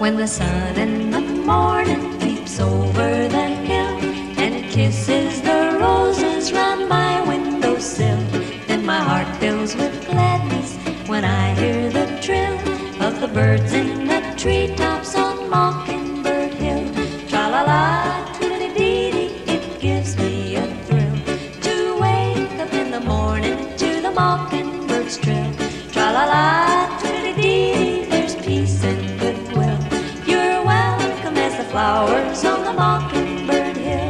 When the sun in the morning peeps over the hill and kisses the roses round my windowsill, then my heart fills with gladness when I hear the trill of the birds in the treetops on Mockingbird Hill. Tra-la-la, tweedledee-dee, it gives me a thrill to wake up in the morning to the mockingbird's trill. Tra-la-la, tweedledee-dee, there's peace and goodwill. You're welcome as the flowers on the Mockingbird Hill.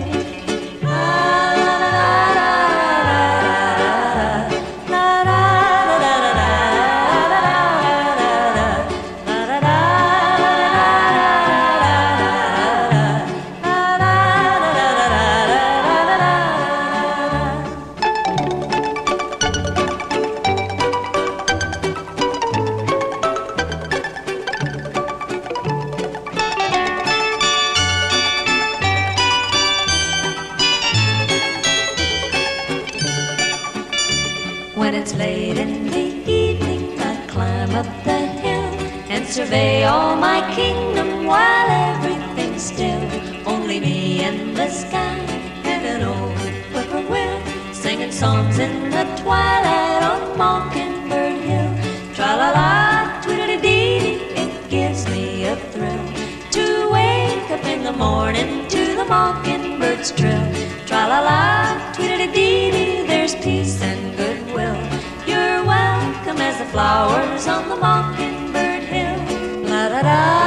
When it's late in the evening, I climb up the hill and survey all my kingdom while everything's still. Only me and the sky and an old whippoorwill singing songs in the twilight on Mockingbird Hill. Tra-la-la, tweedledee-dee, it gives me a thrill to wake up in the morning to the mockingbird's trill. Tra-la-la, tweedledee-dee, there's peace and goodwill. You're welcome as the flowers on the Mockingbird Hill. La-da-da.